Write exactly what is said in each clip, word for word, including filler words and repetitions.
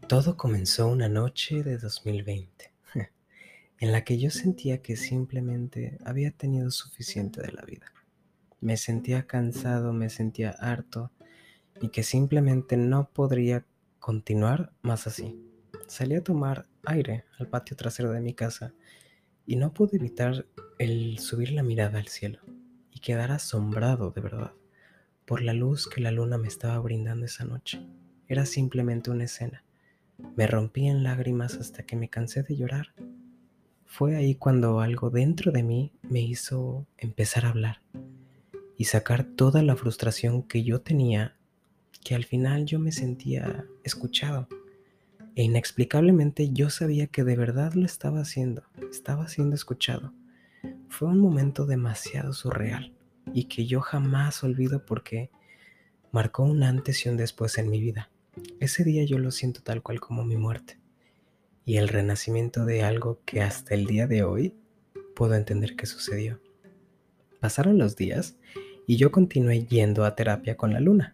Todo comenzó una noche de dos mil veinte, en la que yo sentía que simplemente había tenido suficiente de la vida. Me sentía cansado, me sentía harto y que simplemente no podría continuar más así. Salí a tomar aire al patio trasero de mi casa y no pude evitar el subir la mirada al cielo y quedar asombrado de verdad por la luz que la luna me estaba brindando esa noche. Era simplemente una escena. Me rompí en lágrimas hasta que me cansé de llorar. Fue ahí cuando algo dentro de mí me hizo empezar a hablar y sacar toda la frustración que yo tenía, que al final yo me sentía escuchado. E inexplicablemente yo sabía que de verdad lo estaba haciendo, estaba siendo escuchado. Fue un momento demasiado surreal y que yo jamás olvido porque marcó un antes y un después en mi vida. Ese día yo lo siento tal cual como mi muerte y el renacimiento de algo que hasta el día de hoy puedo entender que sucedió. Pasaron los días y yo continué yendo a terapia con la luna.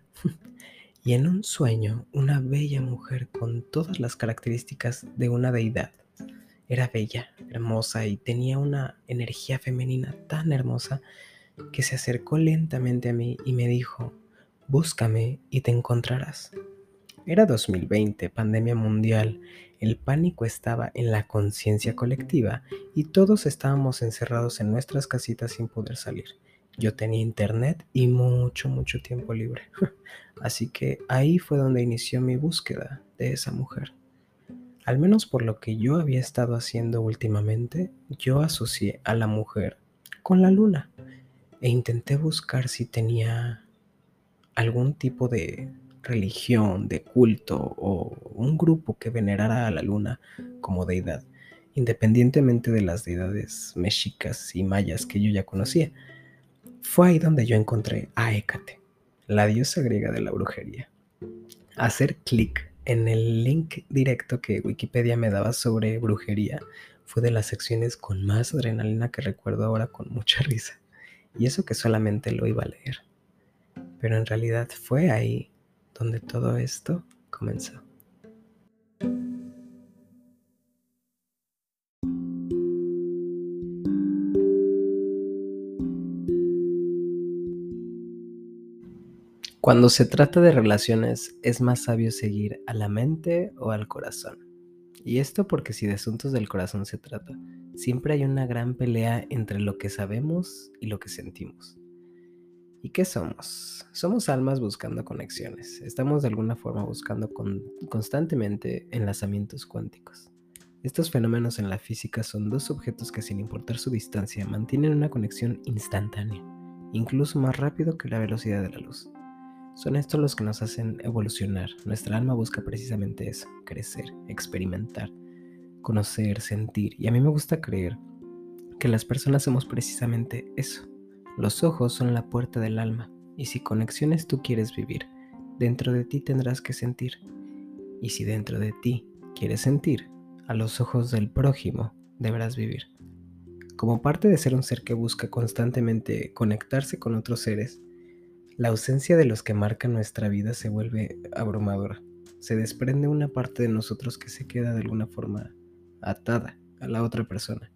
Y en un sueño, una bella mujer con todas las características de una deidad. Era bella, hermosa y tenía una energía femenina tan hermosa que se acercó lentamente a mí y me dijo: búscame y te encontrarás. Era dos mil veinte, pandemia mundial, el pánico estaba en la conciencia colectiva y todos estábamos encerrados en nuestras casitas sin poder salir. Yo tenía internet y mucho, mucho tiempo libre. Así que ahí fue donde inició mi búsqueda de esa mujer. Al menos por lo que yo había estado haciendo últimamente, yo asocié a la mujer con la luna e intenté buscar si tenía algún tipo de religión, de culto o un grupo que venerara a la luna como deidad, independientemente de las deidades mexicas y mayas que yo ya conocía. Fue ahí donde yo encontré a Hécate, la diosa griega de la brujería. Hacer clic en el link directo que Wikipedia me daba sobre brujería fue de las secciones con más adrenalina que recuerdo ahora con mucha risa. Y eso que solamente lo iba a leer. Pero en realidad fue ahí donde todo esto comenzó. Cuando se trata de relaciones, es más sabio seguir a la mente o al corazón. Y esto porque si de asuntos del corazón se trata, siempre hay una gran pelea entre lo que sabemos y lo que sentimos. ¿Y qué somos? Somos almas buscando conexiones. Estamos de alguna forma buscando con, constantemente enlazamientos cuánticos. Estos fenómenos en la física son dos objetos que, sin importar su distancia, mantienen una conexión instantánea, incluso más rápido que la velocidad de la luz. Son estos los que nos hacen evolucionar. Nuestra alma busca precisamente eso: crecer, experimentar, conocer, sentir. Y a mí me gusta creer que las personas somos precisamente eso. Los ojos son la puerta del alma, y si conexiones tú quieres vivir, dentro de ti tendrás que sentir. Y si dentro de ti quieres sentir, a los ojos del prójimo deberás vivir. Como parte de ser un ser que busca constantemente conectarse con otros seres, la ausencia de los que marcan nuestra vida se vuelve abrumadora. Se desprende una parte de nosotros que se queda de alguna forma atada a la otra persona.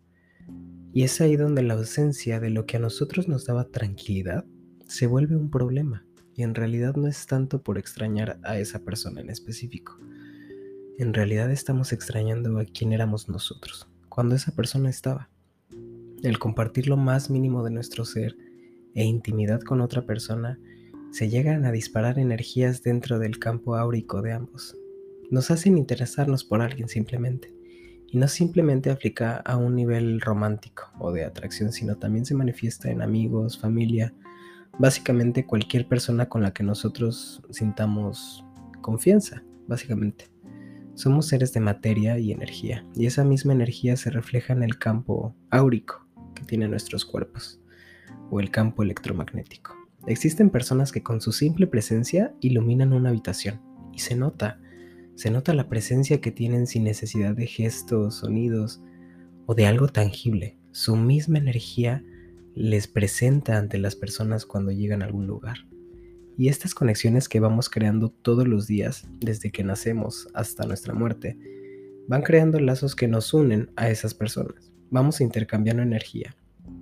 Y es ahí donde la ausencia de lo que a nosotros nos daba tranquilidad se vuelve un problema. Y en realidad no es tanto por extrañar a esa persona en específico. En realidad estamos extrañando a quién éramos nosotros cuando esa persona estaba. El compartir lo más mínimo de nuestro ser e intimidad con otra persona se llegan a disparar energías dentro del campo áurico de ambos. Nos hacen interesarnos por alguien simplemente. Y no simplemente aplica a un nivel romántico o de atracción, sino también se manifiesta en amigos, familia, básicamente cualquier persona con la que nosotros sintamos confianza, básicamente. Somos seres de materia y energía, y esa misma energía se refleja en el campo áurico que tienen nuestros cuerpos, o el campo electromagnético. Existen personas que con su simple presencia iluminan una habitación, y se nota, se nota la presencia que tienen sin necesidad de gestos, sonidos o de algo tangible. Su misma energía les presenta ante las personas cuando llegan a algún lugar. Y estas conexiones que vamos creando todos los días, desde que nacemos hasta nuestra muerte, van creando lazos que nos unen a esas personas. Vamos intercambiando energía,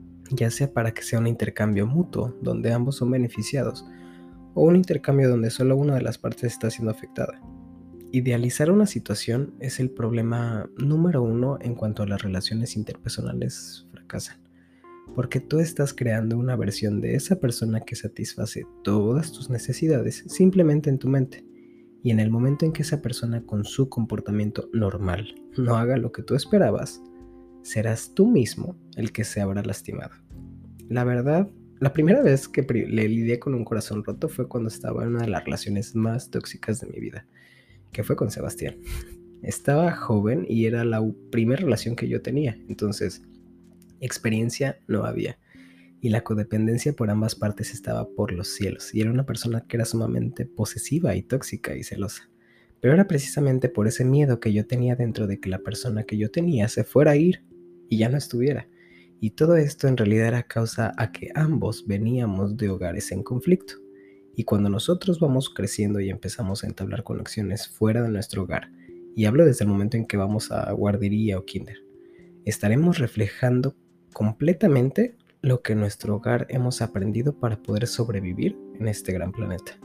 ya sea para que sea un intercambio mutuo, donde ambos son beneficiados, o un intercambio donde solo una de las partes está siendo afectada. Idealizar una situación es el problema número uno en cuanto a las relaciones interpersonales fracasan, porque tú estás creando una versión de esa persona que satisface todas tus necesidades simplemente en tu mente. Y en el momento en que esa persona con su comportamiento normal no haga lo que tú esperabas, serás tú mismo el que se habrá lastimado. La verdad, la primera vez que le lidié con un corazón roto fue cuando estaba en una de las relaciones más tóxicas de mi vida, que fue con Sebastián. Estaba joven y era la primera relación que yo tenía, entonces experiencia no había. Y la codependencia por ambas partes estaba por los cielos, y era una persona que era sumamente posesiva y tóxica y celosa. Pero era precisamente por ese miedo que yo tenía dentro de que la persona que yo tenía se fuera a ir y ya no estuviera. Y todo esto en realidad era causa a que ambos veníamos de hogares en conflicto. Y cuando nosotros vamos creciendo y empezamos a entablar conexiones fuera de nuestro hogar, y hablo desde el momento en que vamos a guardería o kinder, estaremos reflejando completamente lo que en nuestro hogar hemos aprendido para poder sobrevivir en este gran planeta.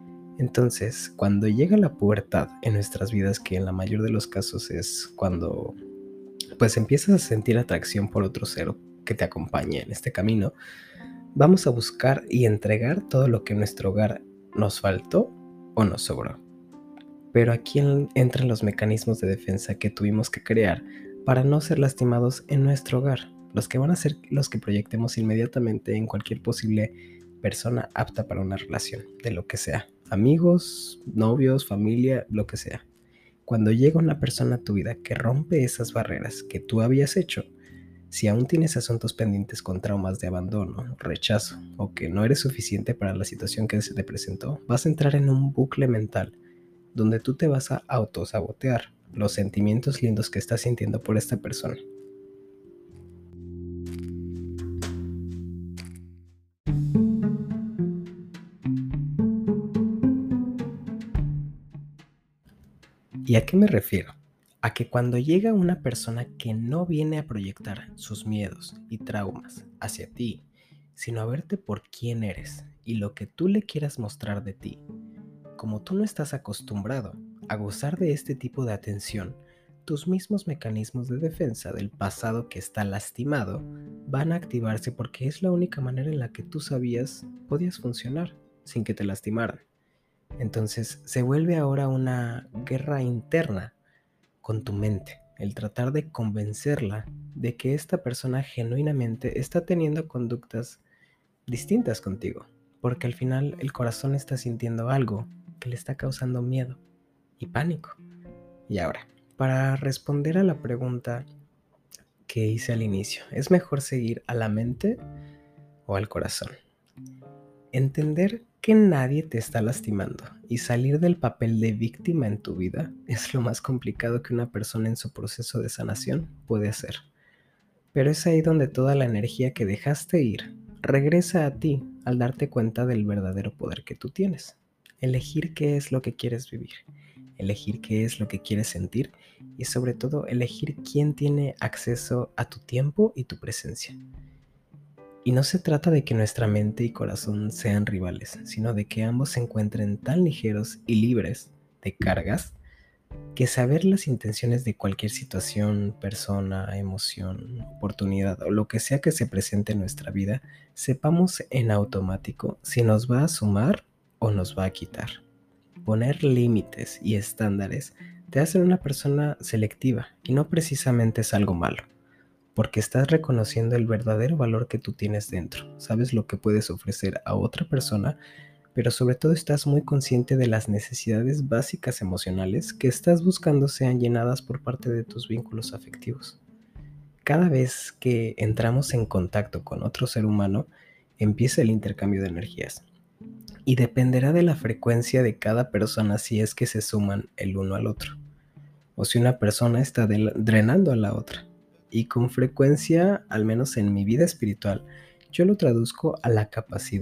Entonces, cuando llega la pubertad en nuestras vidas, que en la mayor de los casos es cuando pues empiezas a sentir atracción por otro ser que te acompañe en este camino, vamos a buscar y entregar todo lo que en nuestro hogar nos faltó o nos sobró. Pero aquí entran los mecanismos de defensa que tuvimos que crear para no ser lastimados en nuestro hogar, los que van a ser los que proyectemos inmediatamente en cualquier posible persona apta para una relación, de lo que sea, amigos, novios, familia, lo que sea. Cuando llega una persona a tu vida que rompe esas barreras que tú habías hecho, si aún tienes asuntos pendientes con traumas de abandono, rechazo o que no eres suficiente para la situación que se te presentó, vas a entrar en un bucle mental donde tú te vas a autosabotear los sentimientos lindos que estás sintiendo por esta persona. ¿Y a qué me refiero? A que cuando llega una persona que no viene a proyectar sus miedos y traumas hacia ti, sino a verte por quién eres y lo que tú le quieras mostrar de ti, como tú no estás acostumbrado a gozar de este tipo de atención, tus mismos mecanismos de defensa del pasado que está lastimado van a activarse porque es la única manera en la que tú sabías podías funcionar sin que te lastimaran. Entonces se vuelve ahora una guerra interna con tu mente, el tratar de convencerla de que esta persona genuinamente está teniendo conductas distintas contigo, porque al final el corazón está sintiendo algo que le está causando miedo y pánico. Y ahora, para responder a la pregunta que hice al inicio, ¿es mejor seguir a la mente o al corazón? Entender que nadie te está lastimando y salir del papel de víctima en tu vida es lo más complicado que una persona en su proceso de sanación puede hacer. Pero es ahí donde toda la energía que dejaste ir regresa a ti al darte cuenta del verdadero poder que tú tienes. Elegir qué es lo que quieres vivir, elegir qué es lo que quieres sentir y sobre todo elegir quién tiene acceso a tu tiempo y tu presencia. Y no se trata de que nuestra mente y corazón sean rivales, sino de que ambos se encuentren tan ligeros y libres de cargas que saber las intenciones de cualquier situación, persona, emoción, oportunidad o lo que sea que se presente en nuestra vida, sepamos en automático si nos va a sumar o nos va a quitar. Poner límites y estándares te hacen una persona selectiva y no precisamente es algo malo, porque estás reconociendo el verdadero valor que tú tienes dentro, sabes lo que puedes ofrecer a otra persona, pero sobre todo estás muy consciente de las necesidades básicas emocionales que estás buscando sean llenadas por parte de tus vínculos afectivos. Cada vez que entramos en contacto con otro ser humano, empieza el intercambio de energías. Y dependerá de la frecuencia de cada persona si es que se suman el uno al otro, o si una persona está drenando a la otra. Y con frecuencia, al menos en mi vida espiritual, yo lo traduzco a la capacidad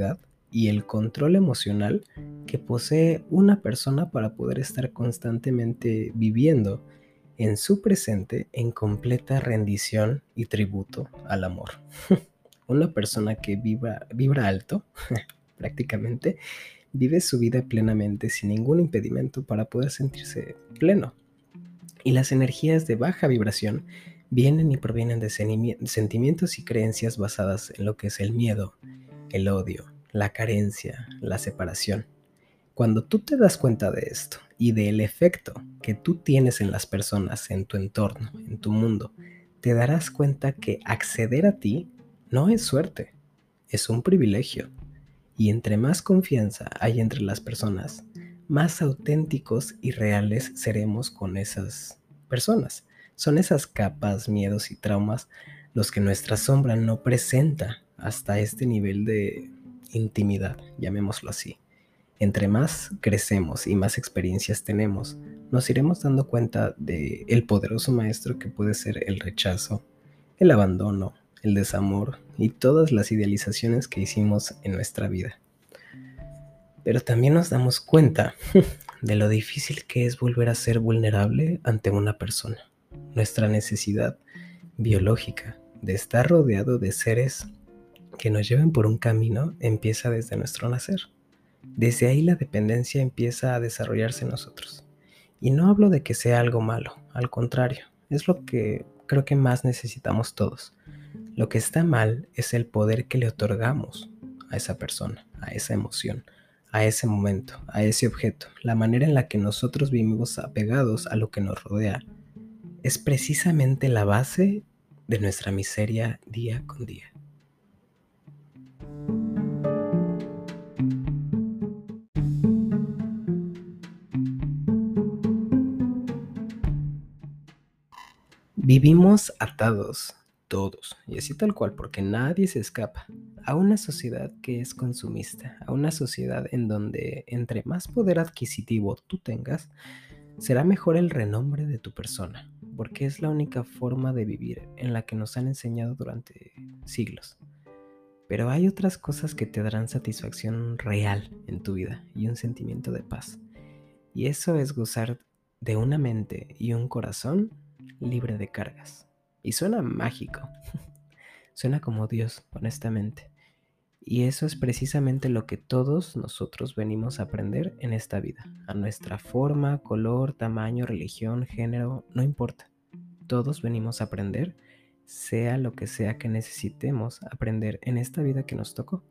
y el control emocional que posee una persona para poder estar constantemente viviendo en su presente en completa rendición y tributo al amor. Una persona que vibra, vibra alto, prácticamente, vive su vida plenamente sin ningún impedimento para poder sentirse pleno. Y las energías de baja vibración vienen y provienen de sentimientos y creencias basadas en lo que es el miedo, el odio, la carencia, la separación. Cuando tú te das cuenta de esto y del efecto que tú tienes en las personas, en tu entorno, en tu mundo, te darás cuenta que acceder a ti no es suerte, es un privilegio. Y entre más confianza hay entre las personas, más auténticos y reales seremos con esas personas. Son esas capas, miedos y traumas los que nuestra sombra no presenta hasta este nivel de intimidad, llamémoslo así. Entre más crecemos y más experiencias tenemos, nos iremos dando cuenta de el poderoso maestro que puede ser el rechazo, el abandono, el desamor y todas las idealizaciones que hicimos en nuestra vida. Pero también nos damos cuenta de lo difícil que es volver a ser vulnerable ante una persona. Nuestra necesidad biológica de estar rodeado de seres que nos lleven por un camino empieza desde nuestro nacer. Desde ahí la dependencia empieza a desarrollarse en nosotros. Y no hablo de que sea algo malo, al contrario, es lo que creo que más necesitamos todos. Lo que está mal es el poder que le otorgamos a esa persona, a esa emoción, a ese momento, a ese objeto. La manera en la que nosotros vivimos apegados a lo que nos rodea es precisamente la base de nuestra miseria día con día. Vivimos atados, todos, y así tal cual, porque nadie se escapa, a una sociedad que es consumista, a una sociedad en donde entre más poder adquisitivo tú tengas, será mejor el renombre de tu persona, porque es la única forma de vivir en la que nos han enseñado durante siglos. Pero hay otras cosas que te darán satisfacción real en tu vida y un sentimiento de paz. Y eso es gozar de una mente y un corazón libre de cargas. Y suena mágico, suena como Dios, honestamente. Y eso es precisamente lo que todos nosotros venimos a aprender en esta vida. A nuestra forma, color, tamaño, religión, género, no importa. Todos venimos a aprender, sea lo que sea que necesitemos aprender en esta vida que nos tocó.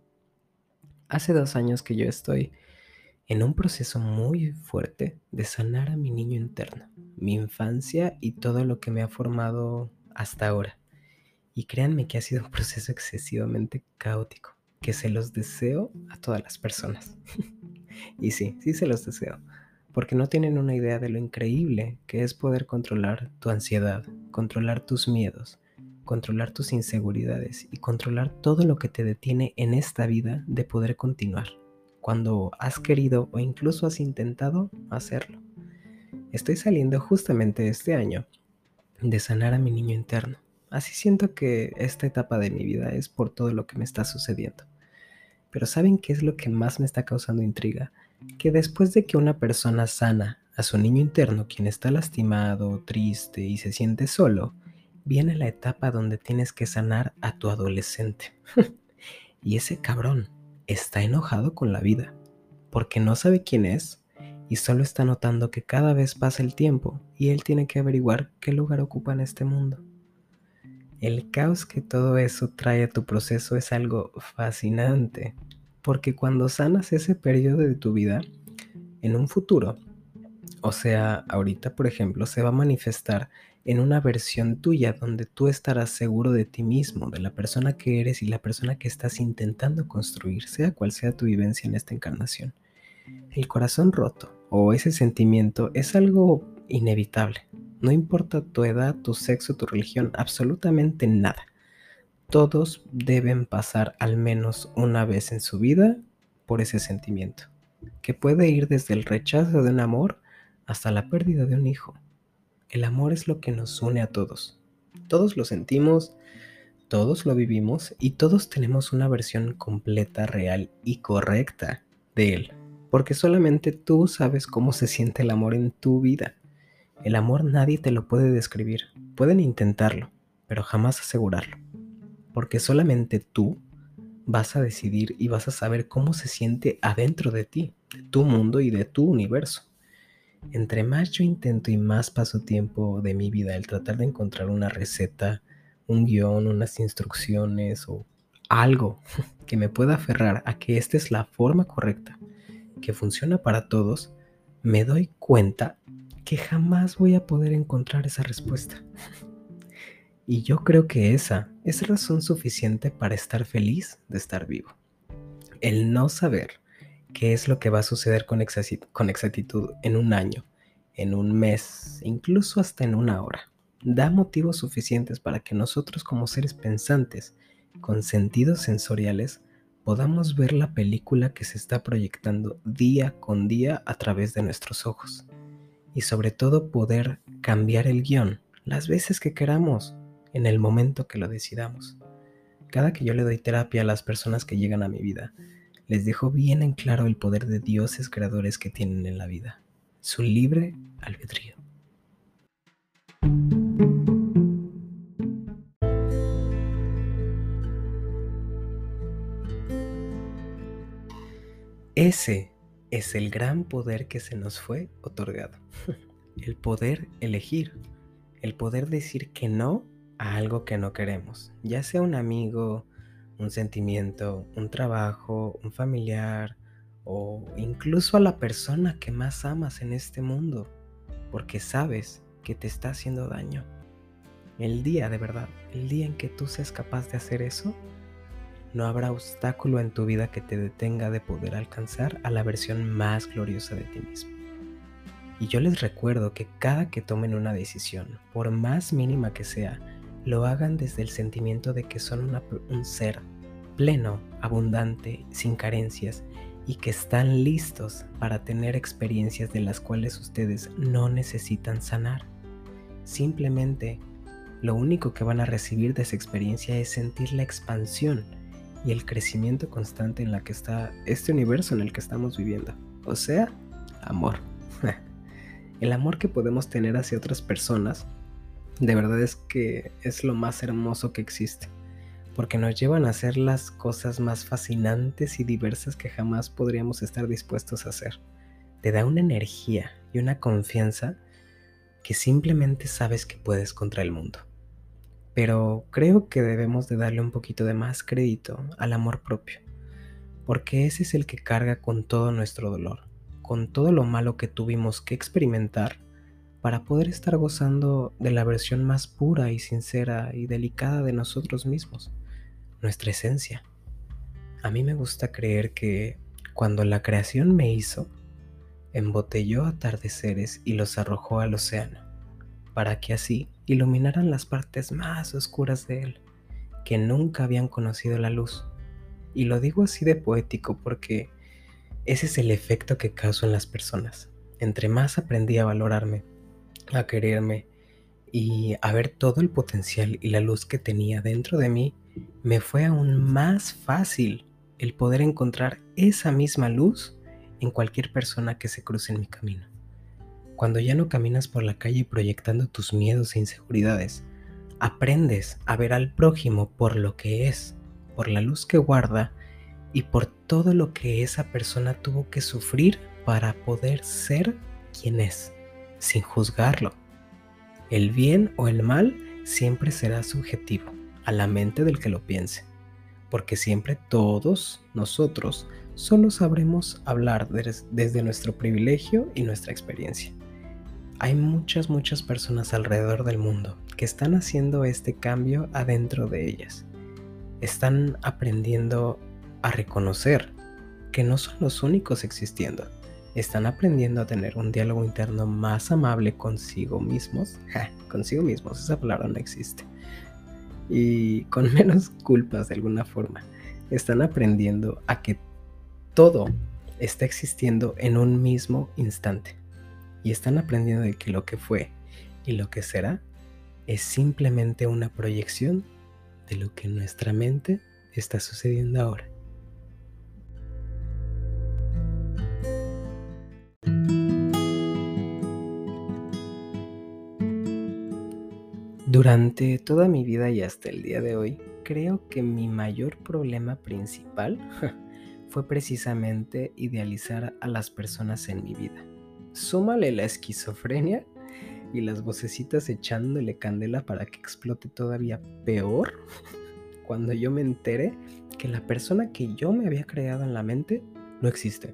Hace dos años que yo estoy en un proceso muy fuerte de sanar a mi niño interno, mi infancia y todo lo que me ha formado hasta ahora. Y créanme que ha sido un proceso excesivamente caótico, que se los deseo a todas las personas. Y sí, sí se los deseo, porque no tienen una idea de lo increíble que es poder controlar tu ansiedad, controlar tus miedos, controlar tus inseguridades y controlar todo lo que te detiene en esta vida de poder continuar, cuando has querido o incluso has intentado hacerlo. Estoy saliendo justamente este año de sanar a mi niño interno. Así siento que esta etapa de mi vida es por todo lo que me está sucediendo. Pero ¿saben qué es lo que más me está causando intriga? Que después de que una persona sana a su niño interno, quien está lastimado, triste y se siente solo, viene la etapa donde tienes que sanar a tu adolescente. Y ese cabrón está enojado con la vida, porque no sabe quién es y solo está notando que cada vez pasa el tiempo y él tiene que averiguar qué lugar ocupa en este mundo. El caos que todo eso trae a tu proceso es algo fascinante, porque cuando sanas ese periodo de tu vida, en un futuro, o sea, ahorita por ejemplo, se va a manifestar en una versión tuya donde tú estarás seguro de ti mismo, de la persona que eres y la persona que estás intentando construir, sea cual sea tu vivencia en esta encarnación. El corazón roto o ese sentimiento es algo inevitable. No importa tu edad, tu sexo, tu religión, absolutamente nada. Todos deben pasar al menos una vez en su vida por ese sentimiento, que puede ir desde el rechazo de un amor hasta la pérdida de un hijo. El amor es lo que nos une a todos. Todos lo sentimos, Todos lo vivimos y todos tenemos una versión completa, real y correcta de él, porque solamente tú sabes cómo se siente el amor en tu vida. El amor nadie te lo puede describir. Pueden intentarlo, pero jamás asegurarlo, porque solamente tú vas a decidir y vas a saber cómo se siente adentro de ti, de tu mundo y de tu universo. Entre más yo intento y más paso tiempo de mi vida el tratar de encontrar una receta, un guión, unas instrucciones o algo que me pueda aferrar a que esta es la forma correcta, que funciona para todos, me doy cuenta que jamás voy a poder encontrar esa respuesta. Y yo creo que esa es razón suficiente para estar feliz de estar vivo. El no saber qué es lo que va a suceder con exactitud en un año, en un mes, incluso hasta en una hora, da motivos suficientes para que nosotros como seres pensantes, con sentidos sensoriales, podamos ver la película que se está proyectando día con día a través de nuestros ojos. Y sobre todo poder cambiar el guión las veces que queramos, en el momento que lo decidamos. Cada que yo le doy terapia a las personas que llegan a mi vida, les dejo bien en claro el poder de dioses creadores que tienen en la vida, su libre albedrío. Ese es el gran poder que se nos fue otorgado. El poder elegir, el poder decir que no a algo que no queremos, ya sea un amigo, un sentimiento, un trabajo, un familiar o incluso a la persona que más amas en este mundo, porque sabes que te está haciendo daño. El día, de verdad, el día en que tú seas capaz de hacer eso, no habrá obstáculo en tu vida que te detenga de poder alcanzar a la versión más gloriosa de ti mismo. Y yo les recuerdo que cada que tomen una decisión, por más mínima que sea, lo hagan desde el sentimiento de que son una, un ser pleno, abundante, sin carencias y que están listos para tener experiencias de las cuales ustedes no necesitan sanar. Simplemente, lo único que van a recibir de esa experiencia es sentir la expansión y el crecimiento constante en la que está este universo en el que estamos viviendo. O sea, amor. El amor que podemos tener hacia otras personas, de verdad es que es lo más hermoso que existe, porque nos llevan a hacer las cosas más fascinantes y diversas que jamás podríamos estar dispuestos a hacer. Te da una energía y una confianza que simplemente sabes que puedes contra el mundo. Pero creo que debemos de darle un poquito de más crédito al amor propio, porque ese es el que carga con todo nuestro dolor, con todo lo malo que tuvimos que experimentar para poder estar gozando de la versión más pura y sincera y delicada de nosotros mismos, nuestra esencia. A mí me gusta creer que cuando la creación me hizo, embotelló atardeceres y los arrojó al océano, para que así iluminaran las partes más oscuras de él, que nunca habían conocido la luz. Y lo digo así de poético porque ese es el efecto que causo en las personas. Entre más aprendí a valorarme, a quererme y a ver todo el potencial y la luz que tenía dentro de mí, me fue aún más fácil el poder encontrar esa misma luz en cualquier persona que se cruce en mi camino. Cuando ya no caminas por la calle proyectando tus miedos e inseguridades, aprendes a ver al prójimo por lo que es, por la luz que guarda y por todo lo que esa persona tuvo que sufrir para poder ser quien es, sin juzgarlo. El bien o el mal siempre será subjetivo a la mente del que lo piense, porque siempre todos nosotros solo sabremos hablar des- desde nuestro privilegio y nuestra experiencia. Hay muchas, muchas personas alrededor del mundo que están haciendo este cambio adentro de ellas. Están aprendiendo a reconocer que no son los únicos existiendo. Están aprendiendo a tener un diálogo interno más amable consigo mismos. Ja, consigo mismos, esa palabra no existe. Y con menos culpas de alguna forma. Están aprendiendo a que todo está existiendo en un mismo instante. Y están aprendiendo de que lo que fue y lo que será es simplemente una proyección de lo que en nuestra mente está sucediendo ahora. Durante toda mi vida y hasta el día de hoy, creo que mi mayor problema principal fue precisamente idealizar a las personas en mi vida. Súmale la esquizofrenia y las vocecitas echándole candela para que explote todavía peor cuando yo me entere que la persona que yo me había creado en la mente no existe.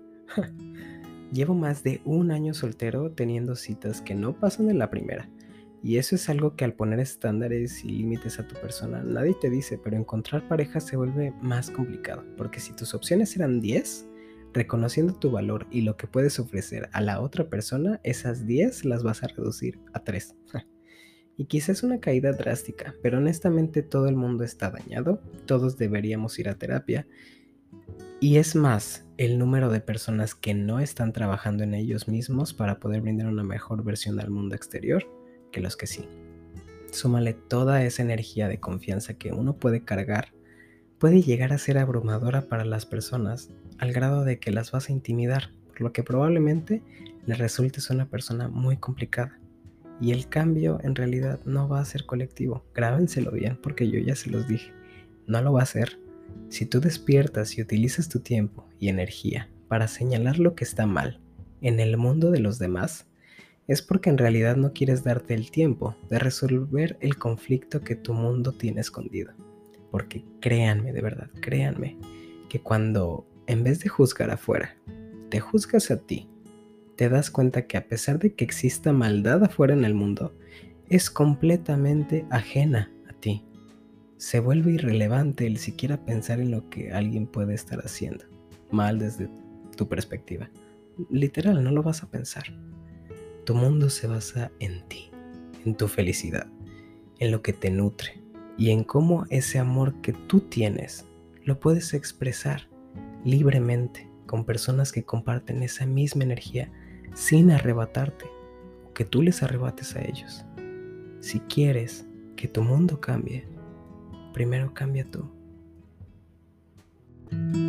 Llevo más de un año soltero teniendo citas que no pasan en la primera. Y eso es algo que al poner estándares y límites a tu persona nadie te dice, pero encontrar pareja se vuelve más complicado, porque si tus opciones eran diez, reconociendo tu valor y lo que puedes ofrecer a la otra persona, esas diez las vas a reducir a tres. Y quizás una caída drástica, pero honestamente todo el mundo está dañado, todos deberíamos ir a terapia. Y es más el número de personas que no están trabajando en ellos mismos para poder brindar una mejor versión al mundo exterior que los que sí. Súmale toda esa energía de confianza que uno puede cargar, puede llegar a ser abrumadora para las personas al grado de que las vas a intimidar, por lo que probablemente le resultes una persona muy complicada. Y el cambio en realidad no va a ser colectivo. Grábenselo bien porque yo ya se los dije, no lo va a ser. Si tú despiertas y utilizas tu tiempo y energía para señalar lo que está mal en el mundo de los demás, es porque en realidad no quieres darte el tiempo de resolver el conflicto que tu mundo tiene escondido. Porque créanme, de verdad, créanme, que cuando en vez de juzgar afuera, te juzgas a ti, te das cuenta que a pesar de que exista maldad afuera en el mundo, es completamente ajena a ti. Se vuelve irrelevante el siquiera pensar en lo que alguien puede estar haciendo mal desde tu perspectiva. Literal, no lo vas a pensar. Tu mundo se basa en ti, en tu felicidad, en lo que te nutre y en cómo ese amor que tú tienes lo puedes expresar libremente con personas que comparten esa misma energía sin arrebatarte o que tú les arrebates a ellos. Si quieres que tu mundo cambie, primero cambia tú.